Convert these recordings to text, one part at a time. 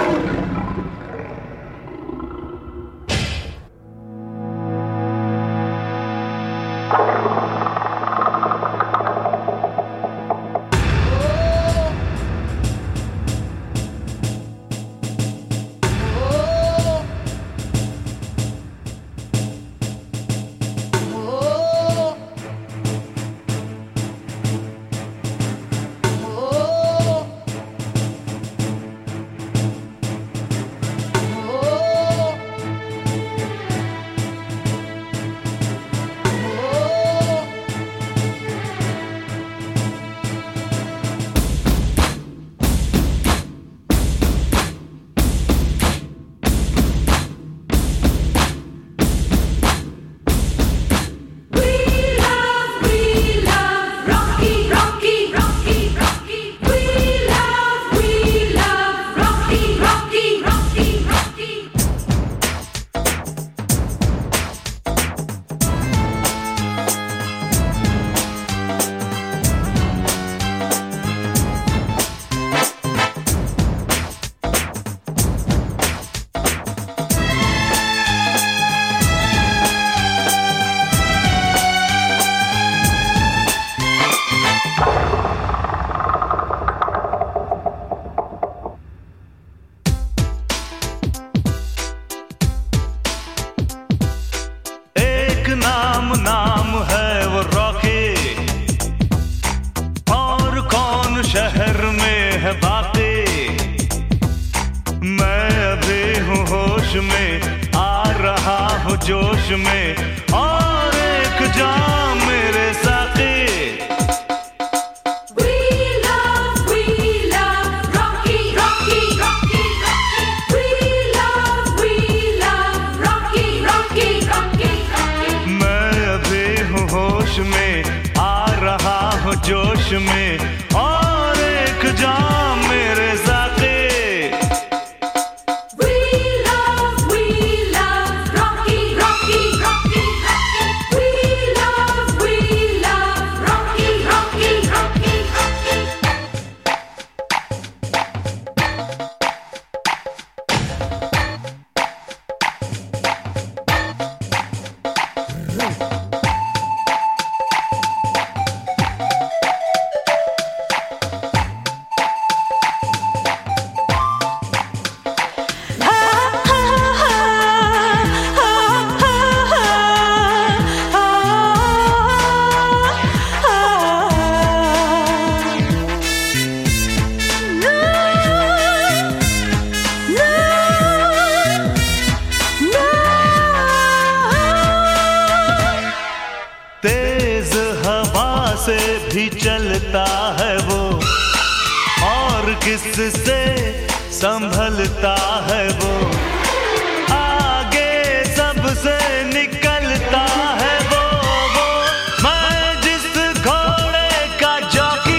में आ रहा हूँ जोश में, और एक जाम मेरे साथी। मैं अभी हूँ होश में, आ रहा हूँ जोश में, और एक जाम मेरे साथी। तेज हवा से भी चलता है वो, और किससे संभलता है वो, आगे सबसे निकलता है वो मैं जिस घोड़े का जॉकी।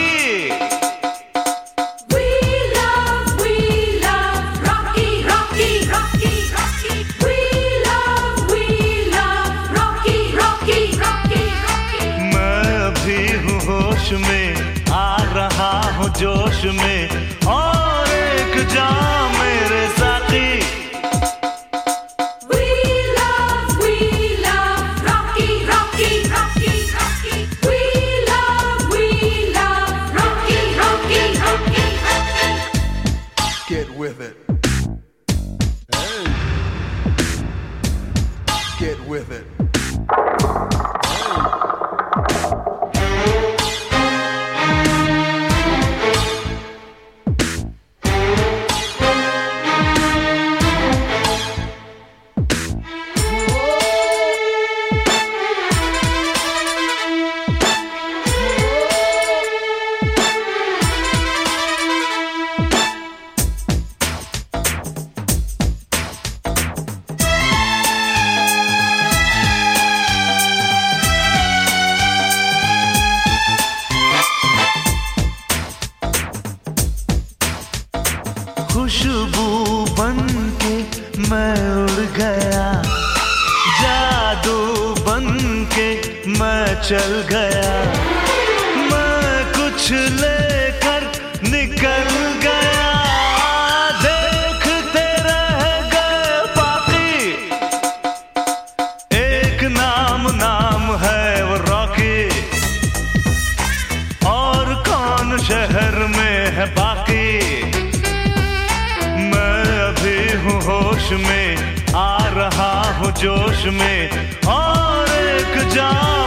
होश में आ रहा हूँ जोश में, और एक जाम मेरे साथी। Get with it. Hey. Get with it. खुशबू बन के मैं उड़ गया, जादू बन के मैं चल गया, मैं कुछ लेकर निकल गया, देख जोश में और एक जाम